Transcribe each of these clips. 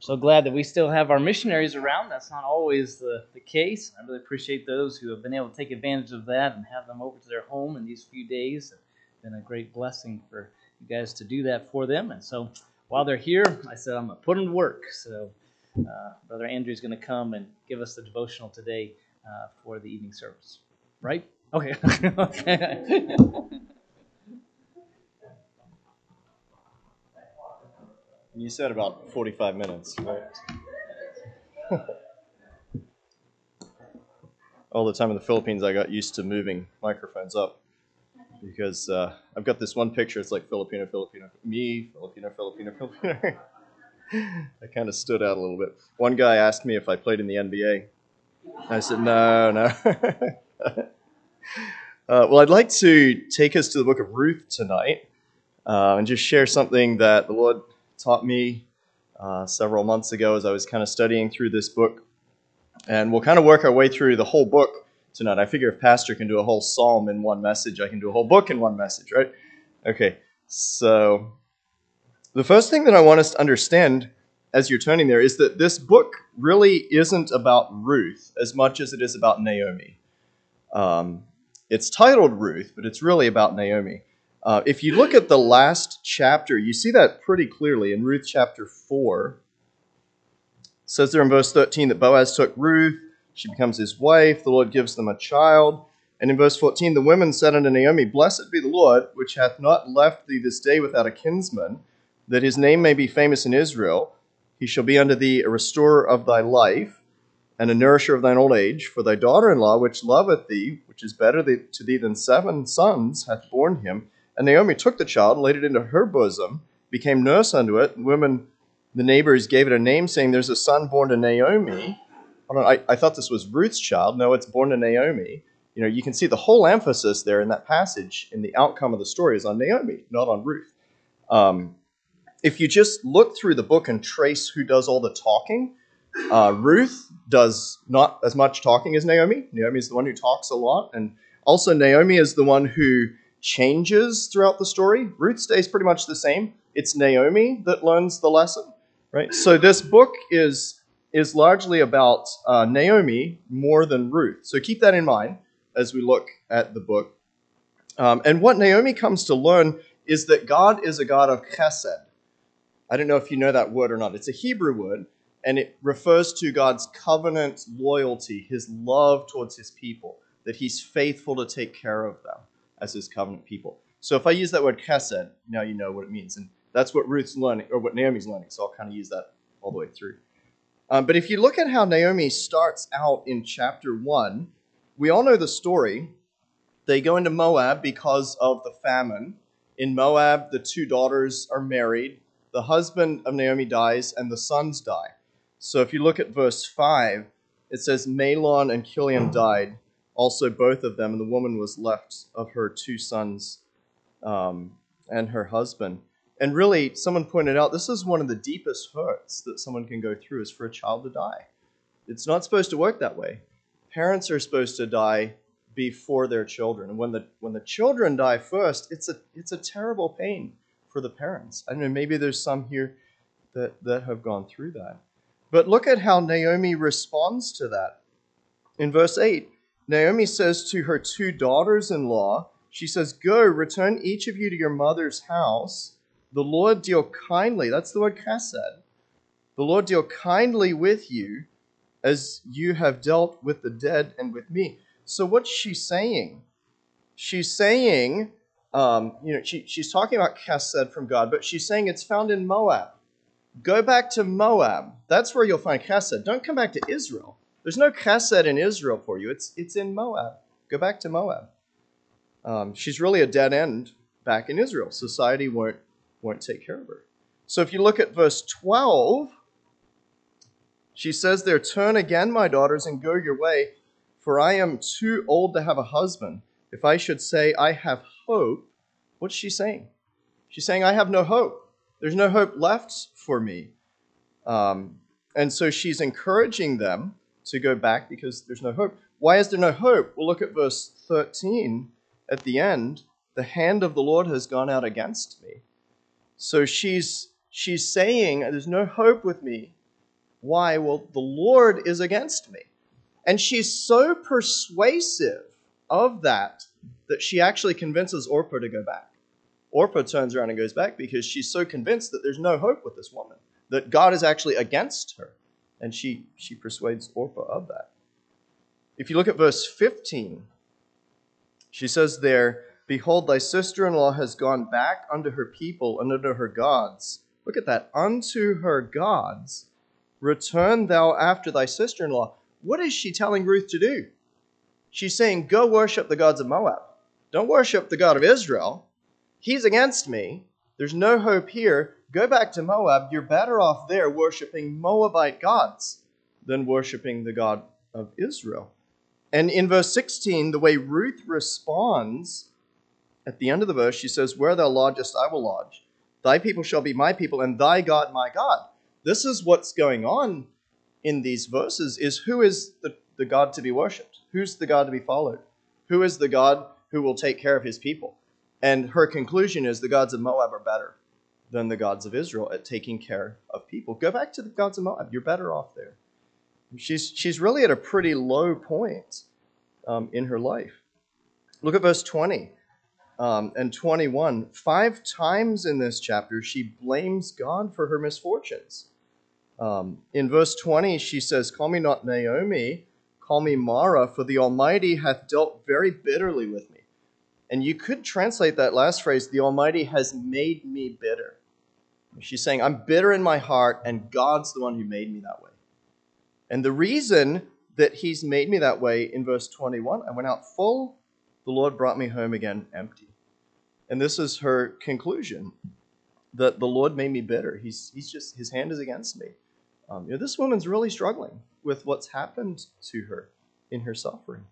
So glad that we still have our missionaries around. That's not always the case. I really appreciate those who have been able to take advantage of that and have them over to their home in these few days. It's been a great blessing for you guys to do that for them. And so while they're here, I said I'm going to put them to work. So Brother Andrew's going to come and give us the devotional today for the evening service. Right? Okay. Okay. You said about 45 minutes, right? All the time in the Philippines, I got used to moving microphones up because I've got this one picture. It's like Filipino, me, Filipino. I kind of stood out a little bit. One guy asked me if I played in the NBA. I said, no. Well, I'd like to take us to the book of Ruth tonight and just share something that the Lord taught me several months ago as I was kind of studying through this book. And we'll kind of work our way through the whole book tonight. I figure if Pastor can do a whole psalm in one message, I can do a whole book in one message, right? Okay, so the first thing that I want us to understand as you're turning there is that this book really isn't about Ruth as much as it is about Naomi. It's titled Ruth, but it's really about Naomi. If you look at the last chapter, you see that pretty clearly in Ruth chapter 4. It says there in verse 13 that Boaz took Ruth, she becomes his wife, the Lord gives them a child. And in verse 14, the women said unto Naomi, Blessed be the Lord, which hath not left thee this day without a kinsman, that his name may be famous in Israel. He shall be unto thee a restorer of thy life, and a nourisher of thine old age. For thy daughter-in-law, which loveth thee, which is better to thee than 7 sons, hath borne him. And Naomi took the child, laid it into her bosom, became nurse unto it. And women, the neighbors, gave it a name, saying, There's a son born to Naomi. Hold on, I thought this was Ruth's child. No, it's born to Naomi. You know, you can see the whole emphasis there in that passage, in the outcome of the story, is on Naomi, not on Ruth. If you just look through the book and trace who does all the talking, Ruth does not as much talking as Naomi. Naomi is the one who talks a lot. And also Naomi is the one who changes throughout the story. Ruth stays pretty much the same. It's Naomi that learns the lesson, right? So this book is largely about Naomi more than Ruth. So keep that in mind as we look at the book. And what Naomi comes to learn is that God is a God of chesed. I don't know if you know that word or not. It's a Hebrew word, and it refers to God's covenant loyalty, his love towards his people, that he's faithful to take care of them as his covenant people. So if I use that word chesed, now you know what it means. And that's what Ruth's learning, or what Naomi's learning. So I'll kind of use that all the way through. But if you look at how Naomi starts out in chapter 1, we all know the story. They go into Moab because of the famine. In Moab, the 2 daughters are married. The husband of Naomi dies, and the sons die. So if you look at verse 5, it says, Mahlon and Chilion died, also both of them, and the woman was left of her 2 sons and her husband. And really, someone pointed out, this is one of the deepest hurts that someone can go through, is for a child to die. It's not supposed to work that way. Parents are supposed to die before their children. And when the children die first, it's a terrible pain for the parents. I don't know, maybe there's some here that have gone through that. But look at how Naomi responds to that. In verse 8, Naomi says to her 2 daughters-in-law, she says, Go, return each of you to your mother's house. The Lord deal kindly, that's the word chesed. The Lord deal kindly with you as you have dealt with the dead and with me. So what's she saying? She's saying, she's talking about chesed from God, but she's saying it's found in Moab. Go back to Moab. That's where you'll find chesed. Don't come back to Israel. There's no chesed in Israel for you. It's in Moab. Go back to Moab. She's really a dead end back in Israel. Society won't take care of her. So if you look at verse 12, she says there, Turn again, my daughters, and go your way, for I am too old to have a husband. If I should say I have hope, what's she saying? She's saying I have no hope. There's no hope left for me. And so she's encouraging them to go back because there's no hope. Why is there no hope? Well, look at verse 13 at the end. The hand of the Lord has gone out against me. So she's saying there's no hope with me Why? Well, the Lord is against me. And she's so persuasive of that she actually convinces Orpah to go back. Orpah turns around and goes back because she's so convinced that there's no hope with this woman, that God is actually against her. And she persuades Orpah of that. If you look at verse 15, she says there, "Behold, thy sister-in-law has gone back unto her people and unto her gods." Look at that. Unto her gods. Return thou after thy sister-in-law. What is she telling Ruth to do? She's saying, go worship the gods of Moab. Don't worship the God of Israel. He's against me. There's no hope here. Go back to Moab. You're better off there worshiping Moabite gods than worshiping the God of Israel. And in verse 16, the way Ruth responds, at the end of the verse, she says, "Where thou lodgest, I will lodge. Thy people shall be my people, and thy God my God." This is what's going on in these verses, is who is the God to be worshipped? Who's the God to be followed? Who is the God who will take care of his people? And her conclusion is the gods of Moab are better than the gods of Israel at taking care of people. Go back to the gods of Moab. You're better off there. She's really at a pretty low point in her life. Look at verse 20 and 21. 5 times in this chapter, she blames God for her misfortunes. In verse 20, she says, "Call me not Naomi, call me Mara, for the Almighty hath dealt very bitterly with me." And you could translate that last phrase, "The Almighty has made me bitter." She's saying, I'm bitter in my heart, and God's the one who made me that way. And the reason that he's made me that way, in verse 21, "I went out full, the Lord brought me home again empty." And this is her conclusion, that the Lord made me bitter. He's just, his hand is against me. This woman's really struggling with what's happened to her in her suffering.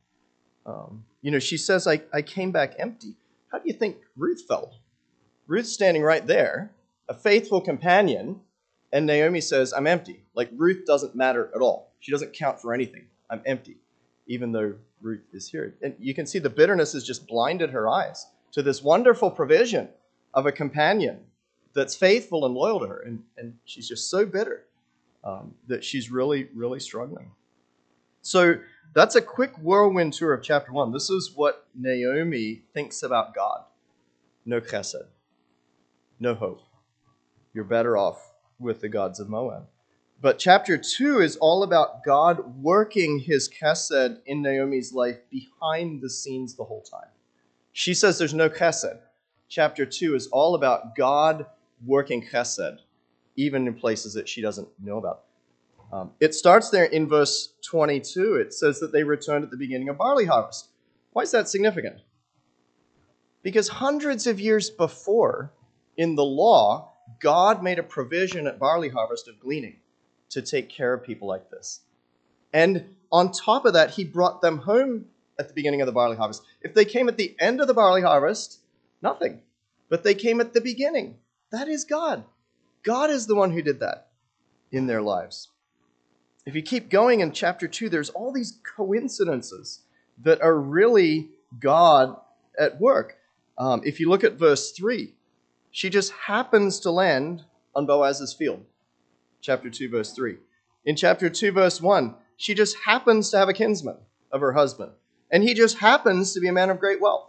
She says, I came back empty. How do you think Ruth felt? Ruth's standing right there, a faithful companion, and Naomi says, I'm empty. Like, Ruth doesn't matter at all. She doesn't count for anything. I'm empty, even though Ruth is here. And you can see the bitterness has just blinded her eyes to this wonderful provision of a companion that's faithful and loyal to her. And she's just so bitter that she's really, really struggling. So that's a quick whirlwind tour of chapter 1. This is what Naomi thinks about God. No chesed. No hope. You're better off with the gods of Moab. But chapter 2 is all about God working his chesed in Naomi's life behind the scenes the whole time. She says there's no chesed. Chapter 2 is all about God working chesed, even in places that she doesn't know about. It starts there in verse 22. It says that they returned at the beginning of barley harvest. Why is that significant? Because hundreds of years before, in the law, God made a provision at barley harvest of gleaning to take care of people like this. And on top of that, he brought them home at the beginning of the barley harvest. If they came at the end of the barley harvest, nothing. But they came at the beginning. That is God. God is the one who did that in their lives. If you keep going in chapter 2, there's all these coincidences that are really God at work. If you look at verse 3, she just happens to land on Boaz's field. Chapter 2, verse 3. In chapter 2, verse 1, she just happens to have a kinsman of her husband. And he just happens to be a man of great wealth.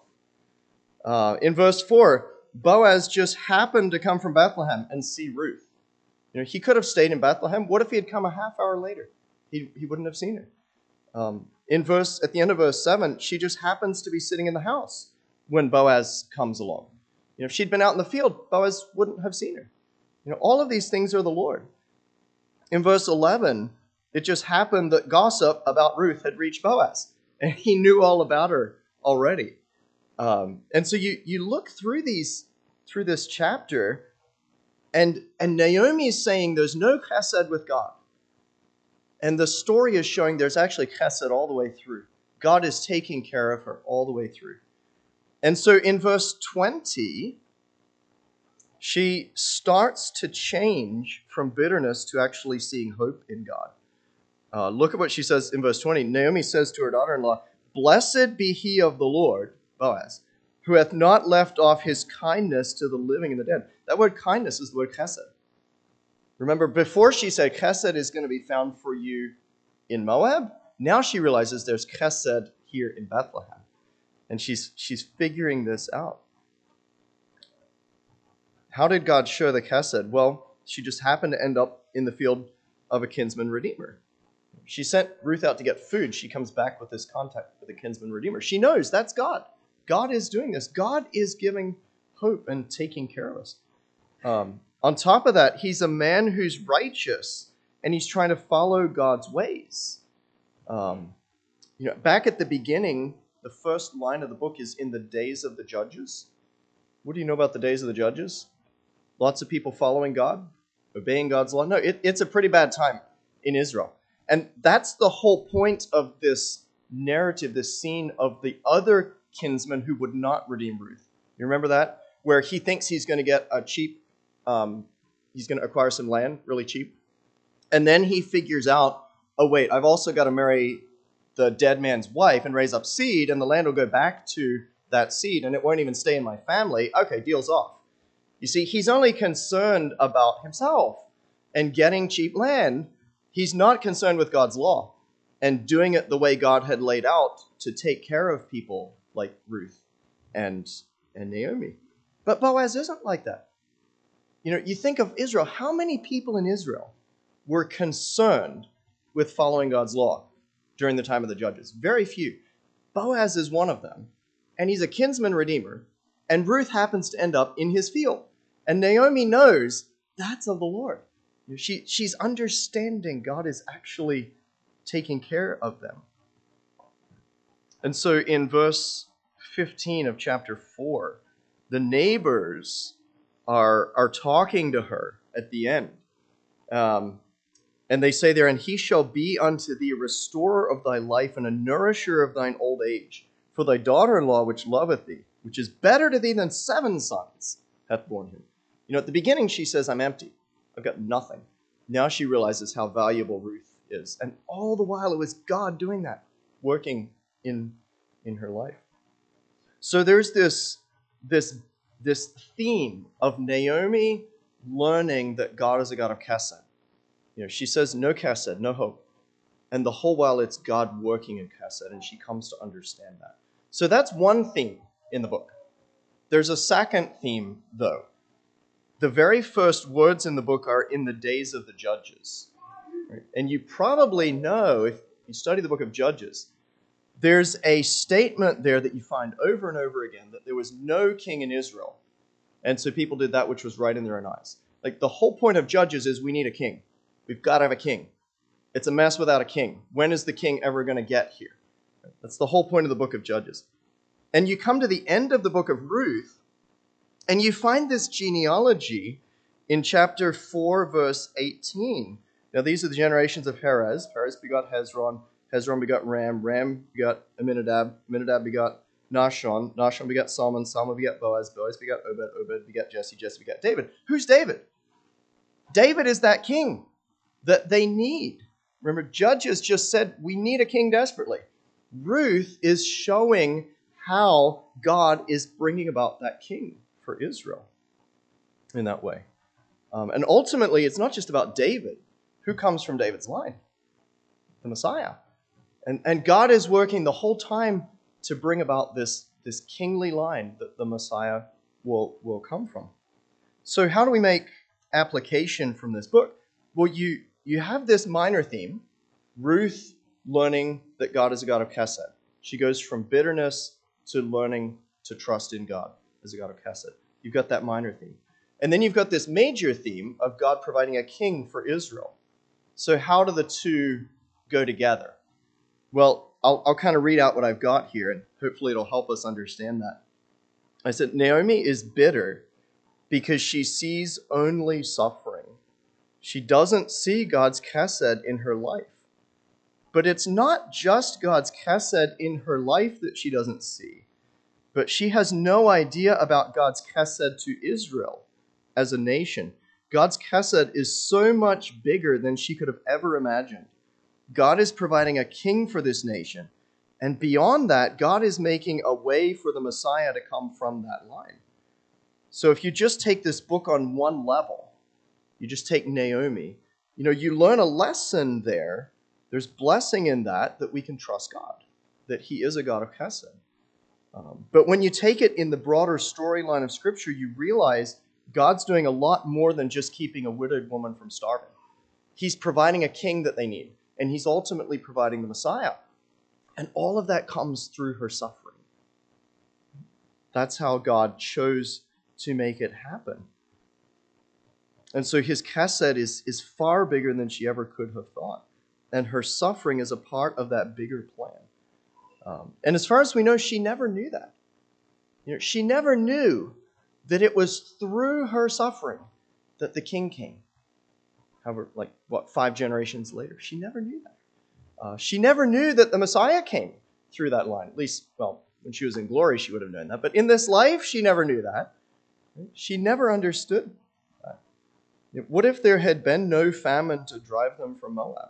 In verse 4, Boaz just happened to come from Bethlehem and see Ruth. He could have stayed in Bethlehem. What if he had come a half hour later? He wouldn't have seen her. At the end of verse 7, she just happens to be sitting in the house when Boaz comes along. If she'd been out in the field, Boaz wouldn't have seen her. All of these things are the Lord. In verse 11, it just happened that gossip about Ruth had reached Boaz, and he knew all about her already. And so you look through this chapter, and Naomi is saying there's no chesed with God. And the story is showing there's actually chesed all the way through. God is taking care of her all the way through. And so in verse 20, she starts to change from bitterness to actually seeing hope in God. Look at what she says in verse 20. Naomi says to her daughter-in-law, "Blessed be he of the Lord," Boaz, "who hath not left off his kindness to the living and the dead." That word kindness is the word chesed. Remember, before she said chesed is going to be found for you in Moab, now she realizes there's chesed here in Bethlehem. And she's figuring this out. How did God show the chesed? Well, she just happened to end up in the field of a kinsman redeemer. She sent Ruth out to get food. She comes back with this contact with a kinsman redeemer. She knows that's God. God is doing this. God is giving hope and taking care of us. On top of that, he's a man who's righteous, and he's trying to follow God's ways. Back at the beginning, the first line of the book is in the days of the judges. What do you know about the days of the judges? Lots of people following God, obeying God's law. No, it's a pretty bad time in Israel. And that's the whole point of this narrative, this scene of the other kinsman who would not redeem Ruth. You remember that? Where he thinks he's going to get a cheap, he's going to acquire some land really cheap. And then he figures out, oh wait, I've also got to marry the dead man's wife and raise up seed, and the land will go back to that seed, and it won't even stay in my family. Okay, deal's off. You see, he's only concerned about himself and getting cheap land. He's not concerned with God's law and doing it the way God had laid out to take care of people like Ruth and Naomi. But Boaz isn't like that. You think of Israel. How many people in Israel were concerned with following God's law during the time of the judges? Very few. Boaz is one of them. And he's a kinsman redeemer. And Ruth happens to end up in his field. And Naomi knows that's of the Lord. She's understanding God is actually taking care of them. And so in verse 15 of chapter 4, the neighbors are talking to her at the end. And they say there, and he shall be unto thee a restorer of thy life and a nourisher of thine old age. For thy daughter-in-law which loveth thee, which is better to thee than 7 sons, hath borne him. At the beginning she says, I'm empty. I've got nothing. Now she realizes how valuable Ruth is. And all the while it was God doing that, working in her life. So there's this theme of Naomi learning that God is a God of chesed. She says, no chesed, no hope. And the whole while it's God working in chesed, and she comes to understand that. So that's one theme in the book. There's a second theme, though. The very first words in the book are in the days of the judges. Right? And you probably know, if you study the book of Judges, there's a statement there that you find over and over again that there was no king in Israel. And so people did that which was right in their own eyes. Like the whole point of Judges is we need a king. We've got to have a king. It's a mess without a king. When is the king ever going to get here? That's the whole point of the book of Judges. And you come to the end of the book of Ruth, and you find this genealogy in chapter 4, verse 18. Now, these are the generations of Perez. Perez begot Hezron. Hezron begot Ram. Ram begot Aminadab. Aminadab begot Nahshon. Nahshon begot Salmon. Salmon begot Boaz. Boaz begot Obed. Obed begot Jesse. Jesse begot David. Who's David? David is that king that they need. Remember, Judges just said, we need a king desperately. Ruth is showing how God is bringing about that king for Israel in that way. And ultimately, it's not just about David. Who comes from David's line? The Messiah. And God is working the whole time to bring about this kingly line that the Messiah will come from. So how do we make application from this book? Well, you have this minor theme, Ruth learning that God is a God of chesed. She goes from bitterness to learning to trust in God as a God of chesed. You've got that minor theme. And then you've got this major theme of God providing a king for Israel. So how do the two go together? Well, I'll kind of read out what I've got here, and hopefully it'll help us understand that. I said, Naomi is bitter because she sees only suffering. She doesn't see God's chesed in her life. But it's not just God's chesed in her life that she doesn't see, but she has no idea about God's chesed to Israel as a nation. God's chesed is so much bigger than she could have ever imagined. God is providing a king for this nation. And beyond that, God is making a way for the Messiah to come from that line. So if you just take this book on one level, You just take Naomi. You learn a lesson there. There's blessing in that we can trust God, that he is a God of chesed. But when you take it in the broader storyline of Scripture, you realize God's doing a lot more than just keeping a widowed woman from starving. He's providing a king that they need, and he's ultimately providing the Messiah. And all of that comes through her suffering. That's how God chose to make it happen. And so his chesed is far bigger than she ever could have thought. And her suffering is a part of that bigger plan. And as far as we know, she never knew that. She never knew that it was through her suffering that the king came. However, 5 generations later, she never knew that. She never knew that the Messiah came through that line. At least, when she was in glory, she would have known that. But in this life, she never knew that. She never understood that. What if there had been no famine to drive them from Moab?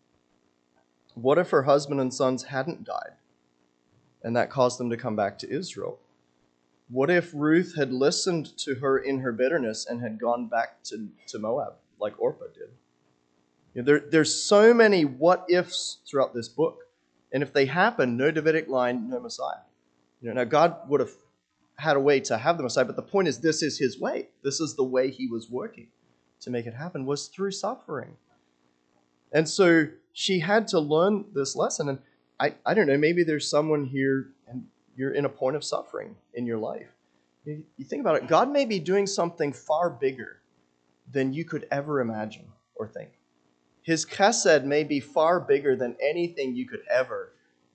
What if her husband and sons hadn't died, and that caused them to come back to Israel? What if Ruth had listened to her in her bitterness and had gone back to Moab, like Orpah did? There's so many what-ifs throughout this book. And if they happen, no Davidic line, no Messiah. Now God would have had a way to have the Messiah, but the point is this is his way. This is the way he was working to make it happen, was through suffering. And so she had to learn this lesson. And I don't know, maybe there's someone here and you're in a point of suffering in your life. You think about it, God may be doing something far bigger than you could ever imagine or think. His chesed may be far bigger than anything you could ever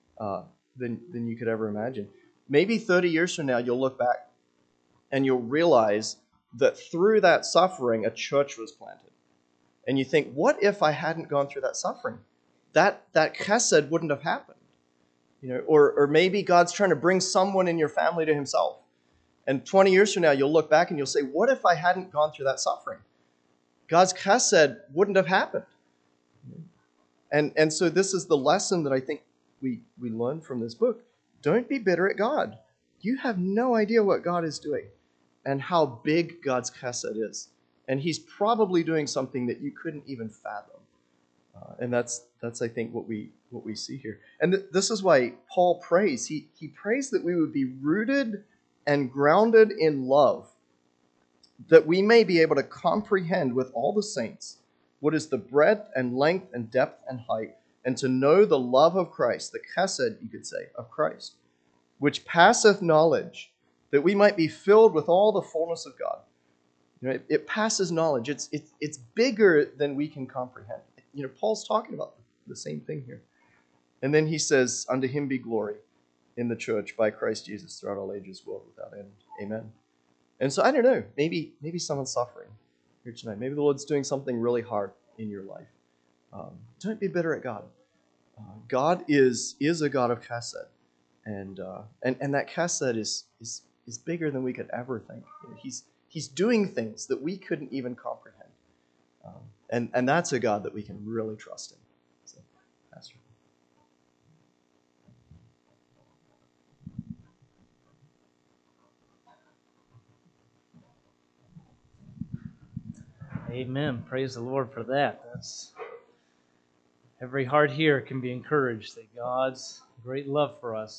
than you could ever imagine. Maybe 30 years from now, you'll look back and you'll realize that through that suffering, a church was planted. And you think, what if I hadn't gone through that suffering? That chesed wouldn't have happened. Or maybe God's trying to bring someone in your family to himself. And 20 years from now, you'll look back and you'll say, what if I hadn't gone through that suffering? God's chesed wouldn't have happened. And so this is the lesson that I think we learn from this book. Don't be bitter at God. You have no idea what God is doing and how big God's chesed is. And he's probably doing something that you couldn't even fathom. And that's I think what we see here. And this is why Paul prays. He prays that we would be rooted and grounded in love, that we may be able to comprehend with all the saints what is the breadth and length and depth and height, and to know the love of Christ, the chesed, you could say, of Christ, which passeth knowledge, that we might be filled with all the fullness of God. It passes knowledge. It's bigger than we can comprehend. Paul's talking about the same thing here. And then he says, unto him be glory in the church by Christ Jesus throughout all ages, world without end. Amen. And so I don't know, maybe someone's suffering here tonight. Maybe the Lord's doing something really hard in your life. Don't be bitter at God. God is a God of chesed. And that chesed is bigger than we could ever think. He's doing things that we couldn't even comprehend. And that's a God that we can really trust in. So, Pastor. Amen. Praise the Lord for that. That's every heart here can be encouraged that God's great love for us